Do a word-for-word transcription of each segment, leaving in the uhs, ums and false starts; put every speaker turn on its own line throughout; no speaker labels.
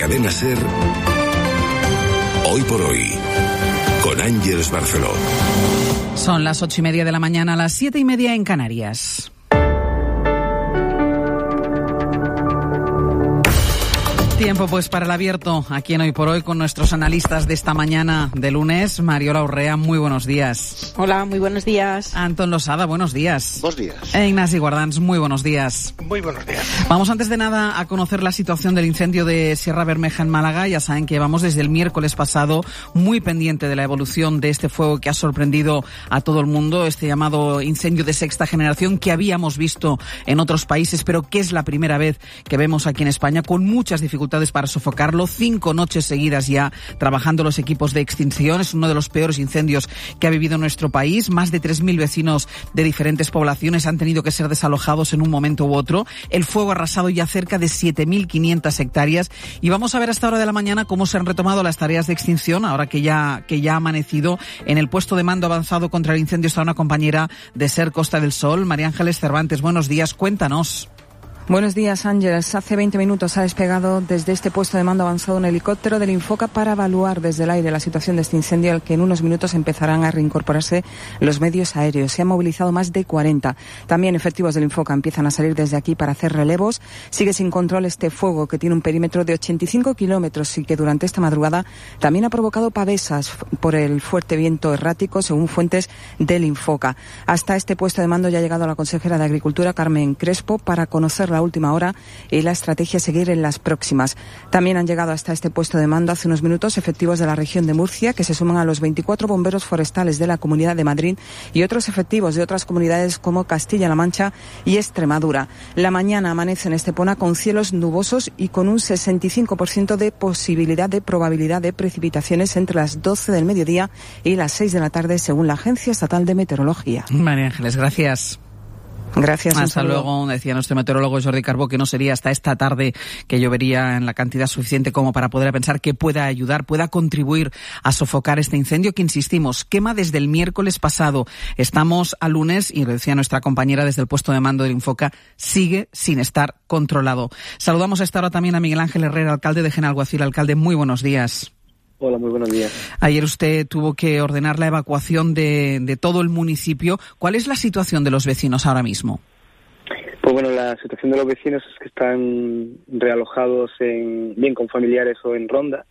Cadena SER, Hoy por Hoy, con Ángeles Barceló.
Son las ocho y media de la mañana, las siete y media en Canarias. Tiempo pues para el abierto aquí en Hoy por Hoy con nuestros analistas de esta mañana de lunes. Mariola Urrea, muy buenos días.
Hola, muy buenos días.
Antón Losada, buenos días.
Buenos días.
E Ignasi Guardans, muy buenos días.
Muy buenos días.
Vamos antes de nada a conocer la situación del incendio de Sierra Bermeja en Málaga. Ya saben que vamos desde el miércoles pasado muy pendiente de la evolución de este fuego que ha sorprendido a todo el mundo, este llamado incendio de sexta generación que habíamos visto en otros países, pero que es la primera vez que vemos aquí en España, con muchas dificultades para sofocarlo. Cinco noches seguidas ya trabajando los equipos de extinción. Es uno de los peores incendios que ha vivido nuestro país. Más de tres mil vecinos de diferentes poblaciones han tenido que ser desalojados en un momento u otro. El fuego ha arrasado ya cerca de siete mil quinientas hectáreas. Y vamos a ver a esta hora de la mañana cómo se han retomado las tareas de extinción, ahora que ya, que ya ha amanecido. En el puesto de mando avanzado contra el incendio está una compañera de SER Costa del Sol, María Ángeles Cervantes. Buenos días, cuéntanos.
Buenos días, Ángeles. Hace veinte minutos ha despegado desde este puesto de mando avanzado un helicóptero del Infoca para evaluar desde el aire la situación de este incendio, al que en unos minutos empezarán a reincorporarse los medios aéreos. Se han movilizado más de cuarenta. También efectivos del Infoca empiezan a salir desde aquí para hacer relevos. Sigue sin control este fuego, que tiene un perímetro de ochenta y cinco kilómetros y que durante esta madrugada también ha provocado pavesas por el fuerte viento errático, según fuentes del Infoca. Hasta este puesto de mando ya ha llegado la consejera de Agricultura, Carmen Crespo, para conocer la última hora y la estrategia a seguir en las próximas. También han llegado hasta este puesto de mando hace unos minutos efectivos de la región de Murcia, que se suman a los veinticuatro bomberos forestales de la Comunidad de Madrid y otros efectivos de otras comunidades como Castilla-La Mancha y Extremadura. La mañana amanece en Estepona con cielos nubosos y con un sesenta y cinco por ciento de posibilidad de probabilidad de precipitaciones entre las doce del mediodía y las seis de la tarde, según la Agencia Estatal de Meteorología.
María Ángeles, gracias.
Gracias.
Hasta luego. Decía nuestro meteorólogo Jordi Carbó que no sería hasta esta tarde que llovería en la cantidad suficiente como para poder pensar que pueda ayudar, pueda contribuir a sofocar este incendio que, insistimos, quema desde el miércoles pasado. Estamos a lunes y, lo decía nuestra compañera desde el puesto de mando del Infoca, sigue sin estar controlado. Saludamos a esta hora también a Miguel Ángel Herrera, alcalde de Genalguacil. Alcalde, muy buenos días.
Hola, muy buenos días.
Ayer usted tuvo que ordenar la evacuación de, de todo el municipio. ¿Cuál es la situación de los vecinos ahora mismo?
Pues bueno, la situación de los vecinos es que están realojados en, bien con familiares o en ronda.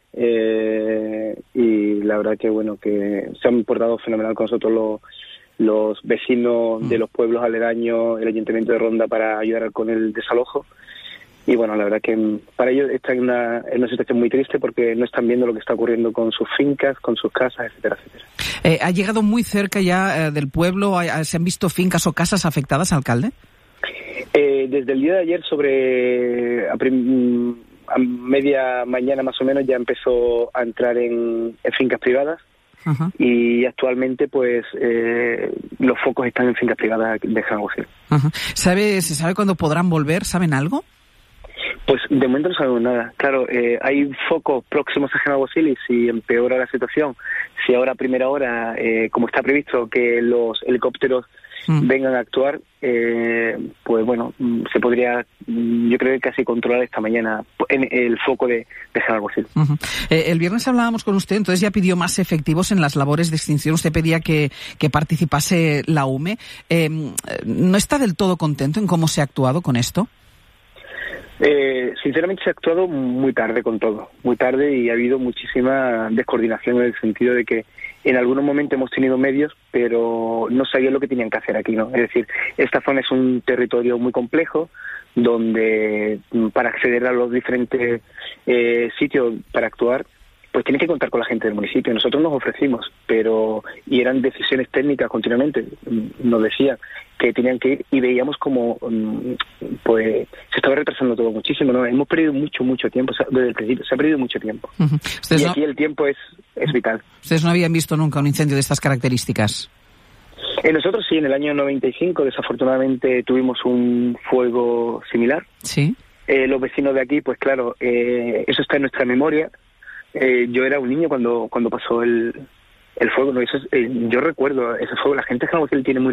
Eh, y la verdad que bueno, que se han portado fenomenal con nosotros los, los vecinos mm. de los pueblos aledaños, el Ayuntamiento de Ronda, para ayudar con el desalojo. Y bueno, la verdad que para ellos están en una, en una situación muy triste porque no están viendo lo que está ocurriendo con sus fincas, con sus casas, etcétera, etcétera.
Eh, ¿Ha llegado muy cerca ya eh, del pueblo? ¿Se han visto fincas o casas afectadas, alcalde?
Eh, desde el día de ayer, sobre a, prim, a media mañana más o menos, ya empezó a entrar en, en fincas privadas. Uh-huh. Y actualmente pues eh, los focos están en fincas privadas de Genalguacil.
Uh-huh. ¿Sabe, ¿Se sabe cuándo podrán volver? ¿Saben algo?
Pues de momento no sabemos nada. Claro, eh, hay focos próximos a Genalguacil y si empeora la situación, si ahora a primera hora, eh, como está previsto, que los helicópteros mm. vengan a actuar, eh, pues bueno, se podría, yo creo que casi controlar esta mañana en el foco de, de Genalguacil.
Uh-huh. Eh, el viernes hablábamos con usted, entonces ya pidió más efectivos en las labores de extinción. Usted pedía que, que participase la U M E. Eh, ¿No está del todo contento en cómo se ha actuado con esto?
Eh, sinceramente se ha actuado muy tarde con todo, muy tarde, y ha habido muchísima descoordinación en el sentido de que en algunos momentos hemos tenido medios, pero no sabían lo que tenían que hacer aquí, ¿no? Es decir, esta zona es un territorio muy complejo, donde para acceder a los diferentes eh, sitios para actuar, pues tienen que contar con la gente del municipio. Nosotros nos ofrecimos, pero y eran decisiones técnicas continuamente. Nos decían que tenían que ir y veíamos como pues se estaba retrasando todo muchísimo, ¿no? Hemos perdido mucho, mucho tiempo, desde el principio se ha perdido mucho tiempo. Uh-huh. Y aquí no... el tiempo es, es vital.
¿Ustedes no habían visto nunca un incendio de estas características?
Eh, nosotros sí, en el año noventa y cinco desafortunadamente tuvimos un fuego similar.
Sí.
Eh, los vecinos de aquí, pues claro, eh, eso está en nuestra memoria. Eh, yo era un niño cuando cuando pasó el, el fuego, ¿no? Eso es, eh, yo recuerdo ese fuego. La gente de Genalguacil tiene muy